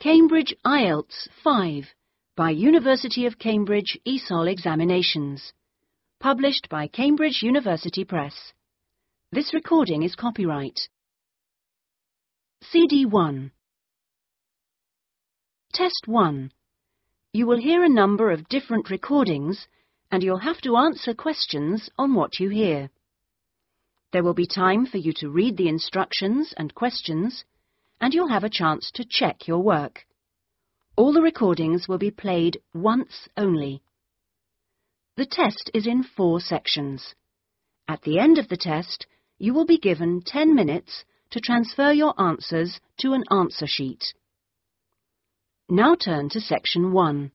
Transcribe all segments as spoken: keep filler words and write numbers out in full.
Cambridge I E L T S five by University of Cambridge E S O L Examinations. Published by Cambridge University Press. This recording is copyright. C D one. Test one. You will hear a number of different recordings and you'll have to answer questions on what you hear. There will be time for you to read the instructions and questions, and you'll have a chance to check your work. All the recordings will be played once only. The test is in four sections. At the end of the test, you will be given ten minutes to transfer your answers to an answer sheet. Now turn to Section one.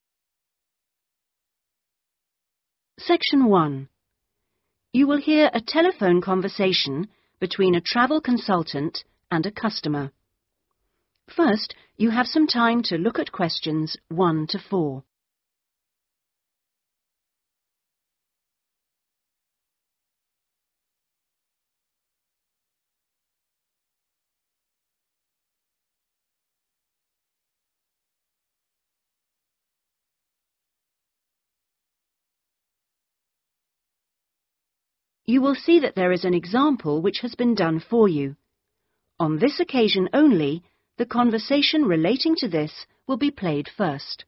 Section one. You will hear a telephone conversation between a travel consultant and a customer. First, you have some time to look at questions one to four. You will see that there is an example which has been done for you. On this occasion only, the conversation relating to this will be played first.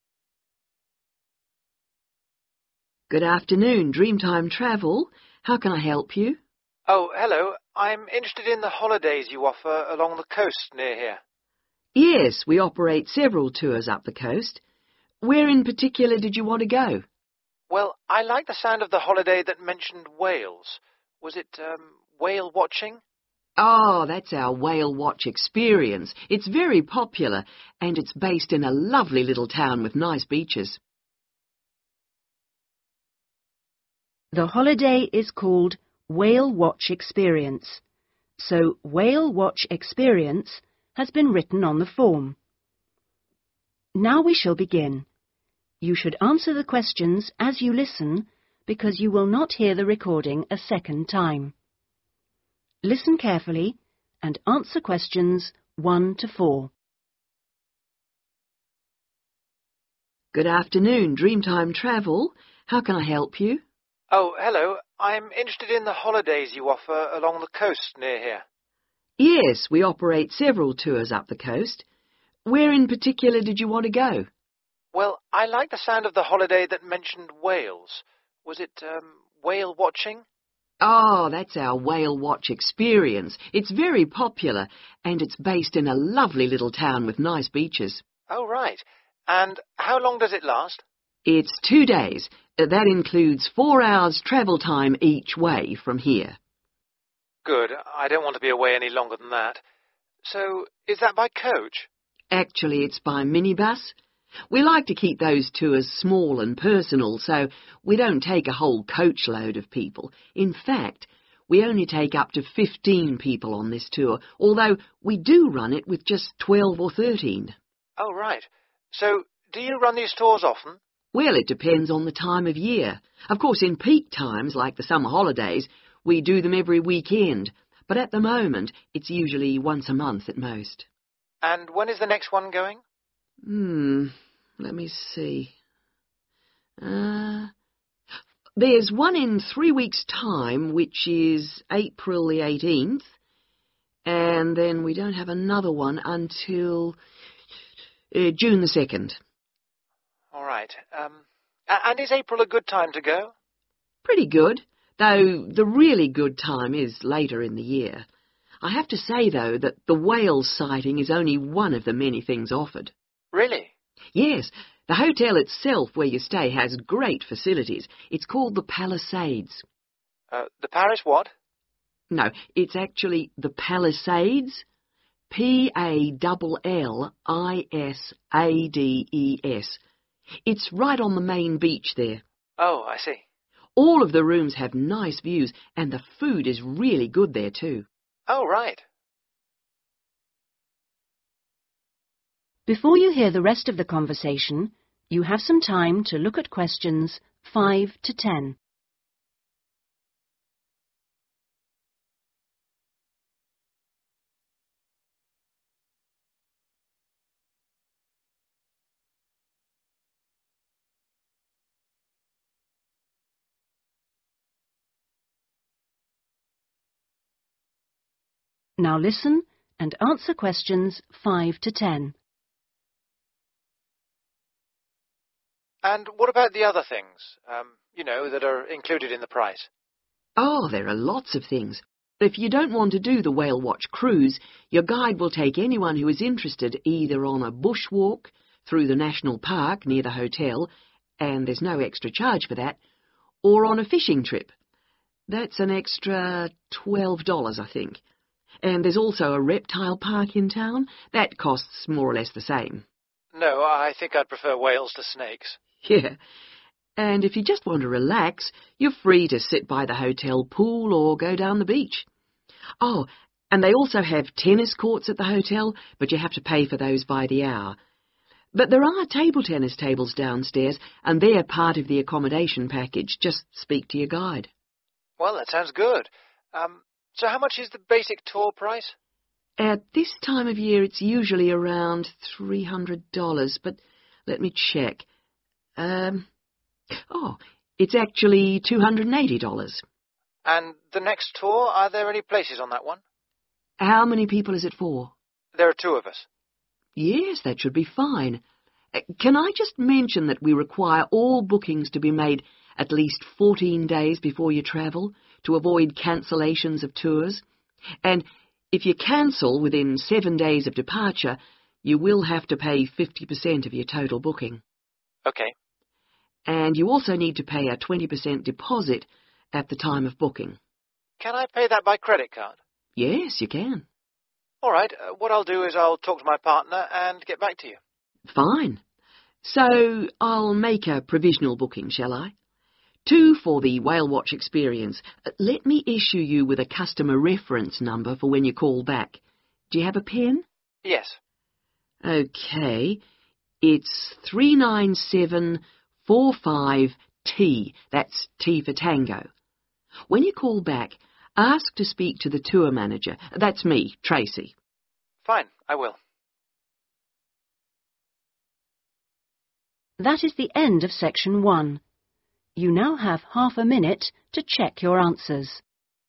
Good afternoon, Dreamtime Travel. How can I help you? Oh, hello. I'm interested in the holidays you offer along the coast near here. Yes, we operate several tours up the coast. Where in particular did you want to go? Well, I like the sound of the holiday that mentioned whales. Was it um, whale watching? Oh, that's our Whale Watch Experience. It's very popular, and it's based in a lovely little town with nice beaches. The holiday is called Whale Watch Experience, so Whale Watch Experience has been written on the form. Now we shall begin. You should answer the questions as you listen, because you will not hear the recording a second time. Listen carefully and answer questions one to four. Good afternoon, Dreamtime Travel. How can I help you? Oh, hello. I'm interested in the holidays you offer along the coast near here. Yes, we operate several tours up the coast. Where in particular did you want to go? Well, I like the sound of the holiday that mentioned whales. Was it um, whale watching? Oh, that's our Whale Watch Experience. It's very popular, and it's based in a lovely little town with nice beaches. Oh, right. And how long does it last? It's two days. That includes four hours travel time each way from here. Good. I don't want to be away any longer than that. So, is that by coach? Actually, it's by minibus. We like to keep those tours small and personal, so we don't take a whole coachload of people. In fact, we only take up to fifteen people on this tour, although we do run it with just twelve or thirteen. Oh, right. So, do you run these tours often? Well, it depends on the time of year. Of course, in peak times, like the summer holidays, we do them every weekend, but at the moment, it's usually once a month at most. And when is the next one going? Hmm, let me see. Uh, there's one in three weeks' time, which is April the eighteenth, and then we don't have another one until uh, June the second. All right. Um, and is April a good time to go? Pretty good, though the really good time is later in the year. I have to say, though, that the whale sighting is only one of the many things offered. Really? Yes, the hotel itself where you stay has great facilities. It's called the Palisades. Uh, the Paris what? No, it's actually the Palisades. P A L L I S A D E S. It's right on the main beach there. Oh, I see. All of the rooms have nice views, and the food is really good there too. Oh, right. Before you hear the rest of the conversation, you have some time to look at questions five to ten. Now listen and answer questions five to ten. And what about the other things, um, you know, that are included in the price? Oh, there are lots of things. If you don't want to do the Whale Watch cruise, your guide will take anyone who is interested either on a bushwalk through the national park near the hotel, and there's no extra charge for that, or on a fishing trip. That's an extra twelve dollars, I think. And there's also a reptile park in town. That costs more or less the same. No, I think I'd prefer whales to snakes. Yeah. And if you just want to relax, you're free to sit by the hotel pool or go down the beach. Oh, and they also have tennis courts at the hotel, but you have to pay for those by the hour. But there are table tennis tables downstairs, and they're part of the accommodation package. Just speak to your guide. Well, that sounds good. Um, so how much is the basic tour price? At this time of year, it's usually around three hundred dollars, but let me check. Um, oh, it's actually two hundred eighty dollars. And the next tour, are there any places on that one? How many people is it for? There are two of us. Yes, that should be fine. Uh, can I just mention that we require all bookings to be made at least fourteen days before you travel to avoid cancellations of tours? And if you cancel within seven days of departure, you will have to pay fifty percent of your total booking. Okay. And you also need to pay a twenty percent deposit at the time of booking. Can I pay that by credit card? Yes, you can. All right. Uh, what I'll do is I'll talk to my partner and get back to you. Fine. So I'll make a provisional booking, shall I? Two for the Whale Watch experience. Uh, let me issue you with a customer reference number for when you call back. Do you have a pen? Yes. Okay. It's three nine seven four five T. That's T for Tango. When you call back, ask to speak to the tour manager. That's me, Tracy. Fine, I will. That is the end of section one. You now have half a minute to check your answers.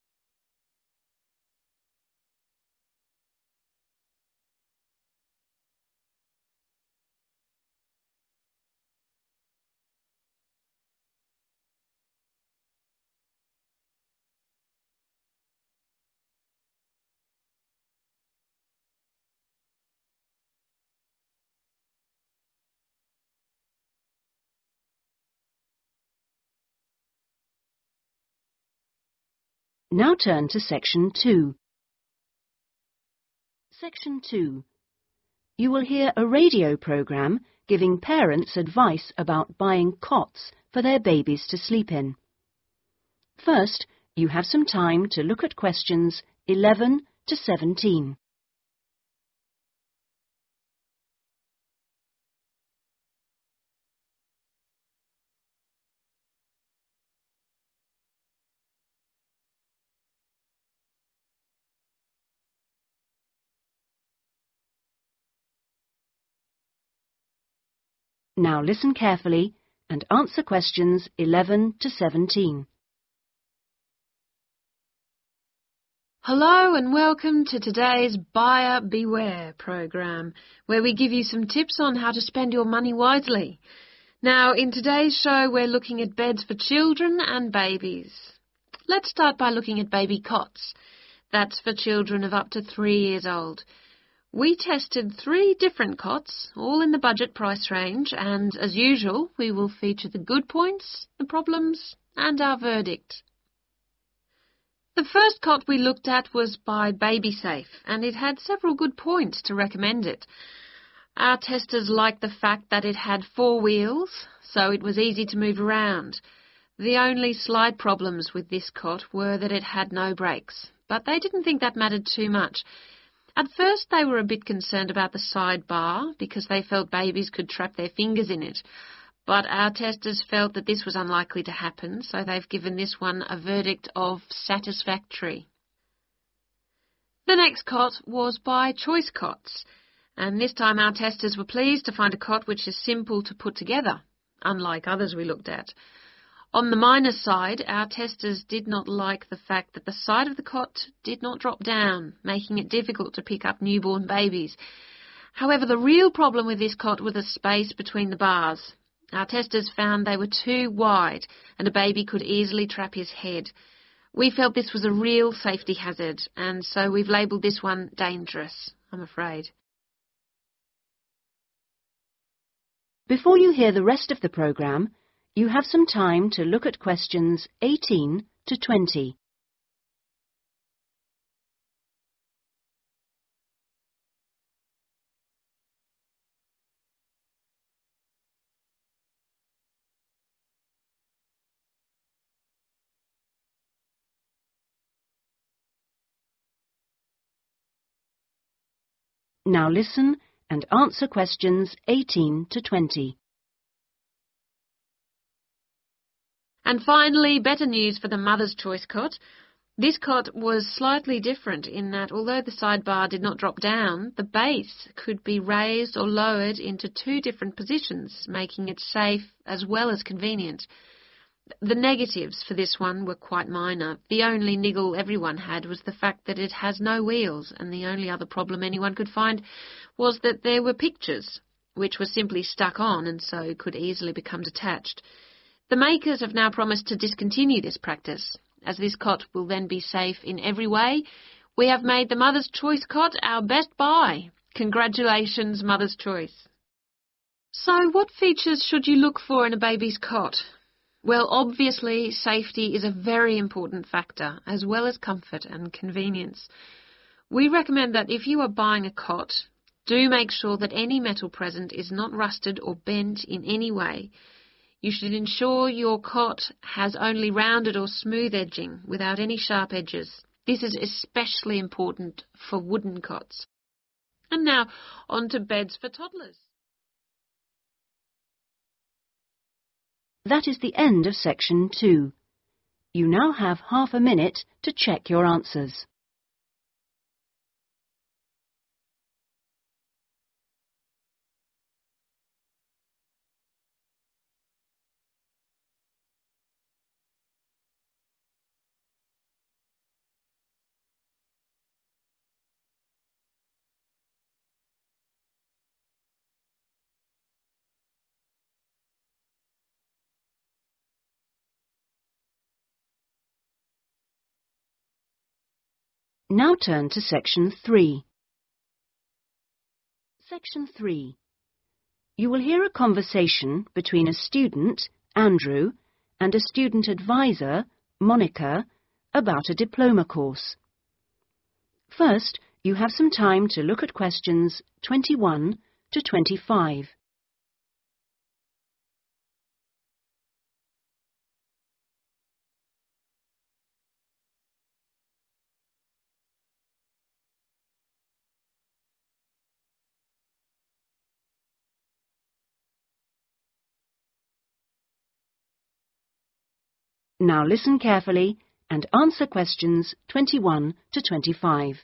Now turn to section two. Section two. You will hear a radio program giving parents advice about buying cots for their babies to sleep in. First, you have some time to look at questions eleven to seventeen. Now listen carefully and answer questions eleven to seventeen. Hello and welcome to today's Buyer Beware program, where we give you some tips on how to spend your money wisely. Now, in today's show, we're looking at beds for children and babies. Let's start by looking at baby cots. That's for children of up to three years old. We tested three different cots, all in the budget price range, and as usual, we will feature the good points, the problems, and our verdict. The first cot we looked at was by BabySafe, and it had several good points to recommend it. Our testers liked the fact that it had four wheels, so it was easy to move around. The only slight problems with this cot were that it had no brakes, but they didn't think that mattered too much. At first they were a bit concerned about the side bar because they felt babies could trap their fingers in it. But our testers felt that this was unlikely to happen, so they've given this one a verdict of satisfactory. The next cot was by Choice Cots, and this time our testers were pleased to find a cot which is simple to put together, unlike others we looked at. On the minus side, our testers did not like the fact that the side of the cot did not drop down, making it difficult to pick up newborn babies. However, the real problem with this cot was the space between the bars. Our testers found they were too wide and a baby could easily trap his head. We felt this was a real safety hazard, and so we've labelled this one dangerous, I'm afraid. Before you hear the rest of the programme, you have some time to look at questions eighteen to twenty. Now listen and answer questions eighteen to twenty. And finally, better news for the Mother's Choice cot. This cot was slightly different in that although the sidebar did not drop down, the base could be raised or lowered into two different positions, making it safe as well as convenient. The negatives for this one were quite minor. The only niggle everyone had was the fact that it has no wheels, and the only other problem anyone could find was that there were pictures, which were simply stuck on and so could easily become detached. The makers have now promised to discontinue this practice. As this cot will then be safe in every way, we have made the Mother's Choice cot our best buy. Congratulations, Mother's Choice. So what features should you look for in a baby's cot? Well, obviously, safety is a very important factor, as well as comfort and convenience. We recommend that if you are buying a cot, do make sure that any metal present is not rusted or bent in any way. You should ensure your cot has only rounded or smooth edging without any sharp edges. This is especially important for wooden cots. And now, on to beds for toddlers. That is the end of section two. You now have half a minute to check your answers. Now turn to section three. Section three. You will hear a conversation between a student, Andrew, and a student advisor, Monica, about a diploma course. First, you have some time to look at questions twenty-one to twenty-five. Now listen carefully and answer questions twenty-one to twenty-five.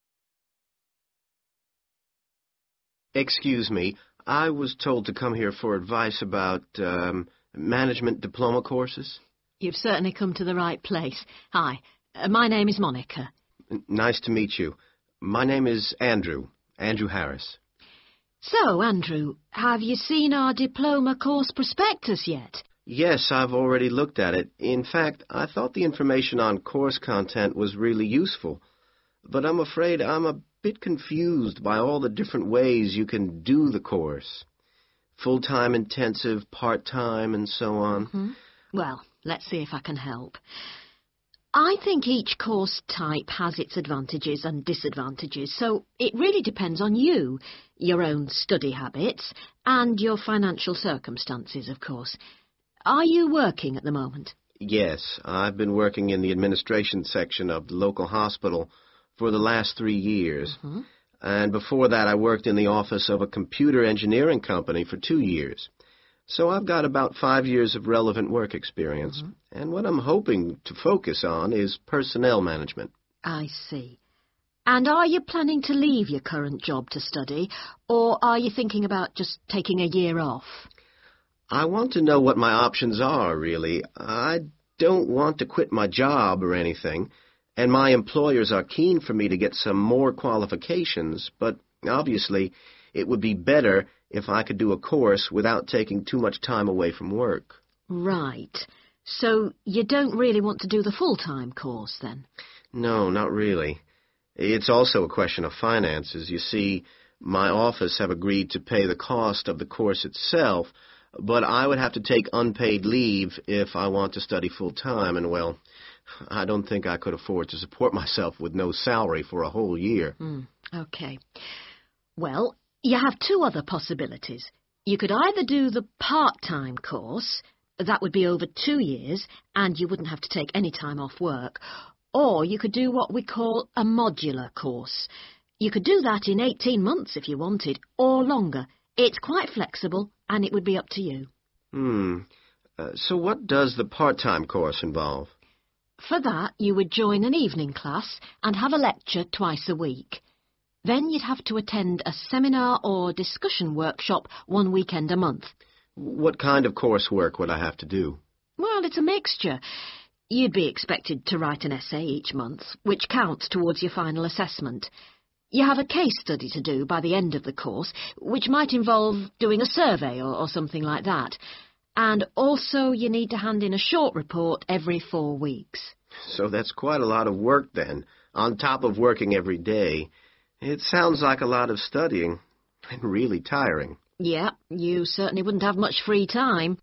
Excuse me, I was told to come here for advice about um, management diploma courses. You've certainly come to the right place. Hi, uh, my name is Monica. N- nice to meet you. My name is Andrew, Andrew Harris. So, Andrew, have you seen our diploma course prospectus yet? Yes, I've already looked at it. In fact, I thought the information on course content was really useful. But I'm afraid I'm a bit confused by all the different ways you can do the course. Full-time intensive, part-time, and so on. Mm-hmm. Well, let's see if I can help. I think each course type has its advantages and disadvantages, so it really depends on you, your own study habits, and your financial circumstances, of course. Are you working at the moment? Yes, I've been working in the administration section of the local hospital for the last three years. Mm-hmm. And before that, I worked in the office of a computer engineering company for two years. So I've got about five years of relevant work experience. Mm-hmm. And what I'm hoping to focus on is personnel management. I see. And are you planning to leave your current job to study, or are you thinking about just taking a year off? I want to know what my options are, really. I don't want to quit my job or anything, and my employers are keen for me to get some more qualifications, but obviously it would be better if I could do a course without taking too much time away from work. Right. So you don't really want to do the full-time course, then? No, not really. It's also a question of finances. You see, my office have agreed to pay the cost of the course itself, but I would have to take unpaid leave if I want to study full-time, and, well, I don't think I could afford to support myself with no salary for a whole year. Mm, okay. Well, you have two other possibilities. You could either do the part-time course, that would be over two years, and you wouldn't have to take any time off work, or you could do what we call a modular course. You could do that in eighteen months if you wanted, or longer. It's quite flexible, and it would be up to you. Hmm. Uh, so what does the part-time course involve? For that, you would join an evening class and have a lecture twice a week. Then you'd have to attend a seminar or discussion workshop one weekend a month. What kind of coursework would I have to do? Well, it's a mixture. You'd be expected to write an essay each month, which counts towards your final assessment. You have a case study to do by the end of the course, which might involve doing a survey or, or something like that. And also you need to hand in a short report every four weeks. So that's quite a lot of work then, on top of working every day. It sounds like a lot of studying, and really tiring. Yeah, you certainly wouldn't have much free time.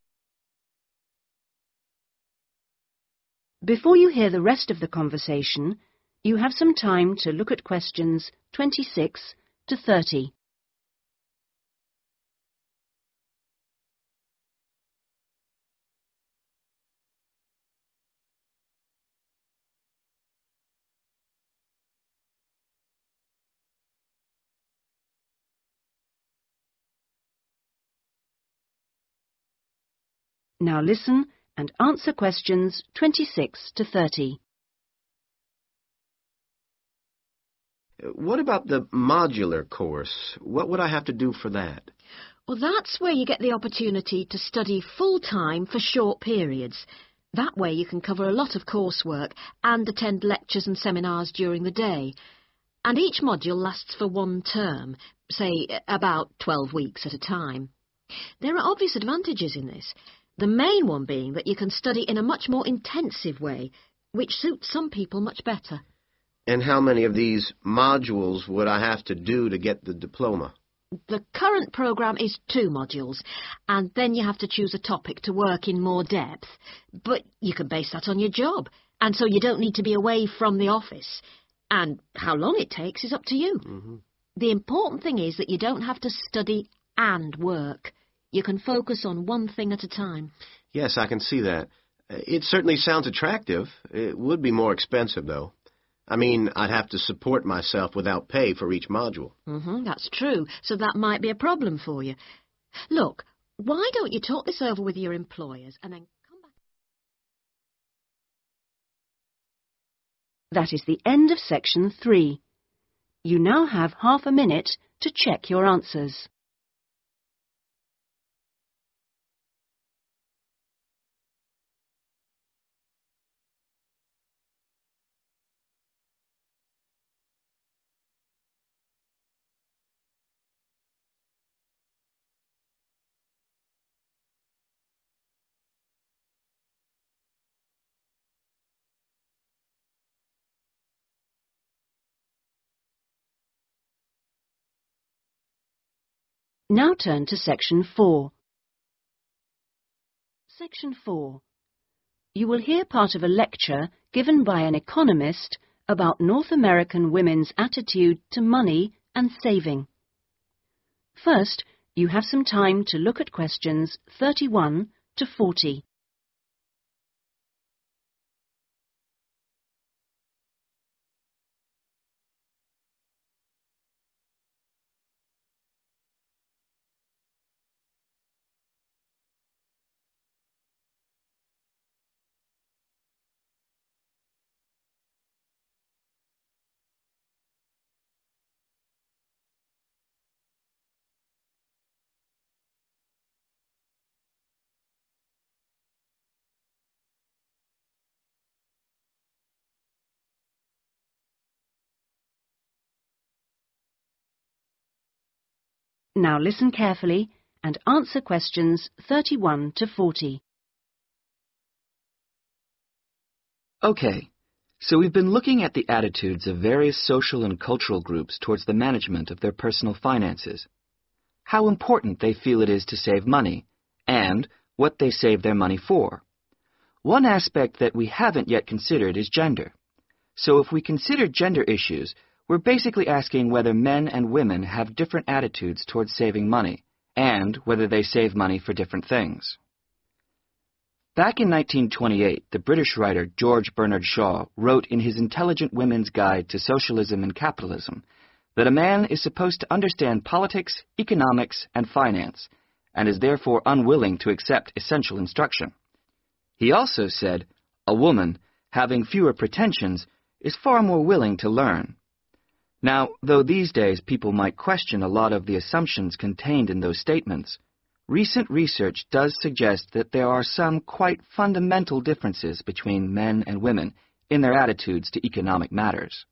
Before you hear the rest of the conversation, you have some time to look at questions twenty-six to thirty. Now listen and answer questions twenty-six to thirty. What about the modular course? What would I have to do for that? Well, that's where you get the opportunity to study full-time for short periods. That way you can cover a lot of coursework and attend lectures and seminars during the day. And each module lasts for one term, say about twelve weeks at a time. There are obvious advantages in this. The main one being that you can study in a much more intensive way, which suits some people much better. And how many of these modules would I have to do to get the diploma? The current programme is two modules, and then you have to choose a topic to work in more depth. But you can base that on your job, and so you don't need to be away from the office. And how long it takes is up to you. Mm-hmm. The important thing is that you don't have to study and work. You can focus on one thing at a time. Yes, I can see that. It certainly sounds attractive. It would be more expensive, though. I mean, I'd have to support myself without pay for each module. Mm-hmm, that's true. So that might be a problem for you. Look, why don't you talk this over with your employers and then come back? That is the end of section three. You now have half a minute to check your answers. Now turn to section four. Section four. You will hear part of a lecture given by an economist about North American women's attitude to money and saving. First, you have some time to look at questions thirty-one to forty. Now listen carefully and answer questions thirty-one to forty. Okay, so we've been looking at the attitudes of various social and cultural groups towards the management of their personal finances, how important they feel it is to save money, and what they save their money for. One aspect that we haven't yet considered is gender. So if we consider gender issues, we're basically asking whether men and women have different attitudes towards saving money, and whether they save money for different things. Back in nineteen twenty-eight, the British writer George Bernard Shaw wrote in his Intelligent Women's Guide to Socialism and Capitalism that a man is supposed to understand politics, economics, and finance, and is therefore unwilling to accept essential instruction. He also said, a woman, having fewer pretensions, is far more willing to learn. Now, though these days people might question a lot of the assumptions contained in those statements, recent research does suggest that there are some quite fundamental differences between men and women in their attitudes to economic matters.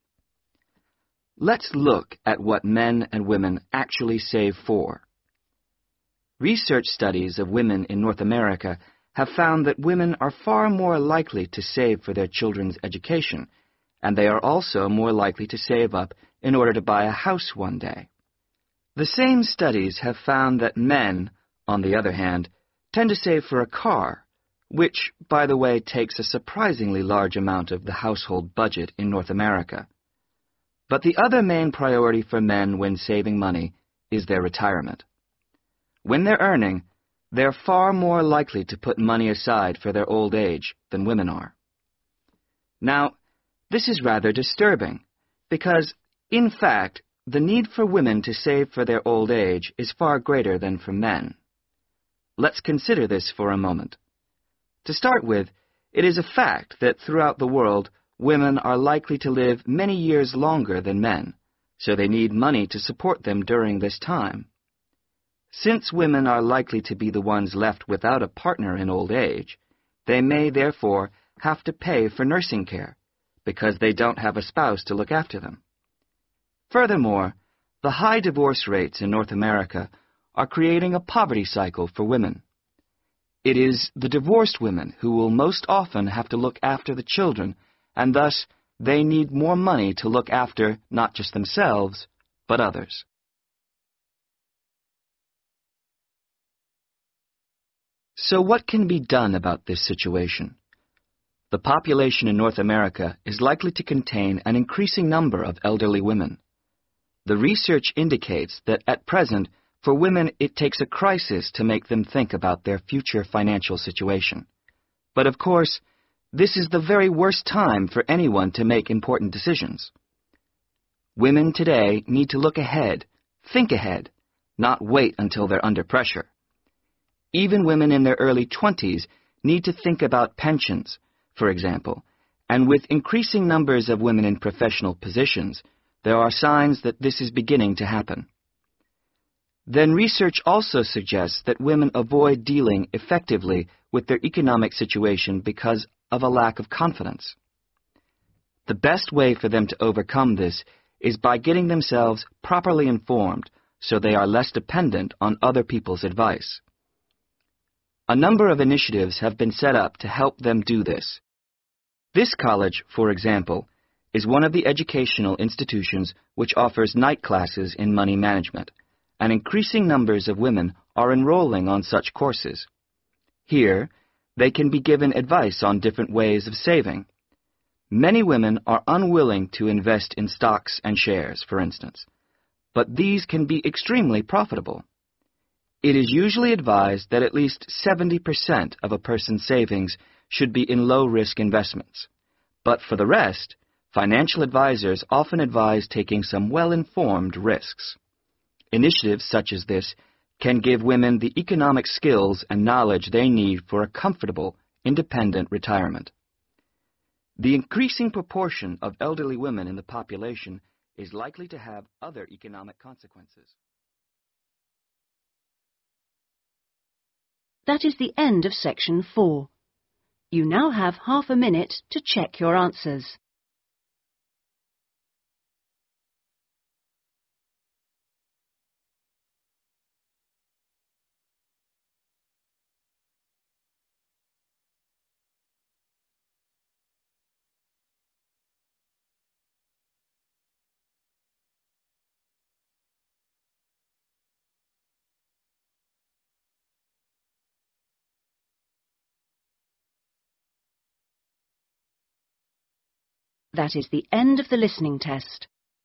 Let's look at what men and women actually save for. Research studies of women in North America have found that women are far more likely to save for their children's education, and they are also more likely to save up in order to buy a house one day. The same studies have found that men, on the other hand, tend to save for a car, which, by the way, takes a surprisingly large amount of the household budget in North America. But the other main priority for men when saving money is their retirement. When they're earning, they're far more likely to put money aside for their old age than women are. Now, this is rather disturbing, because, in fact, the need for women to save for their old age is far greater than for men. Let's consider this for a moment. To start with, it is a fact that throughout the world, women are likely to live many years longer than men, so they need money to support them during this time. Since women are likely to be the ones left without a partner in old age, they may therefore have to pay for nursing care, because they don't have a spouse to look after them. Furthermore, the high divorce rates in North America are creating a poverty cycle for women. It is the divorced women who will most often have to look after the children, and thus they need more money to look after not just themselves, but others. So what can be done about this situation? The population in North America is likely to contain an increasing number of elderly women. The research indicates that at present, for women, it takes a crisis to make them think about their future financial situation. But of course, this is the very worst time for anyone to make important decisions. Women today need to look ahead, think ahead, not wait until they're under pressure. Even women in their early twenties need to think about pensions, for example, and with increasing numbers of women in professional positions, there are signs that this is beginning to happen. Then research also suggests that women avoid dealing effectively with their economic situation because of a lack of confidence. The best way for them to overcome this is by getting themselves properly informed so they are less dependent on other people's advice. A number of initiatives have been set up to help them do this. This college, for example, is one of the educational institutions which offers night classes in money management, and increasing numbers of women are enrolling on such courses. Here, they can be given advice on different ways of saving. Many women are unwilling to invest in stocks and shares, for instance, but these can be extremely profitable. It is usually advised that at least seventy percent of a person's savings should be in low-risk investments. But for the rest, financial advisors often advise taking some well-informed risks. Initiatives such as this can give women the economic skills and knowledge they need for a comfortable, independent retirement. The increasing proportion of elderly women in the population is likely to have other economic consequences. That is the end of section four. You now have half a minute to check your answers. That is the end of the listening test.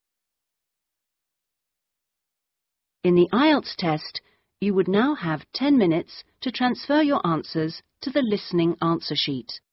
In the I E L T S test, you would now have ten minutes to transfer your answers to the listening answer sheet.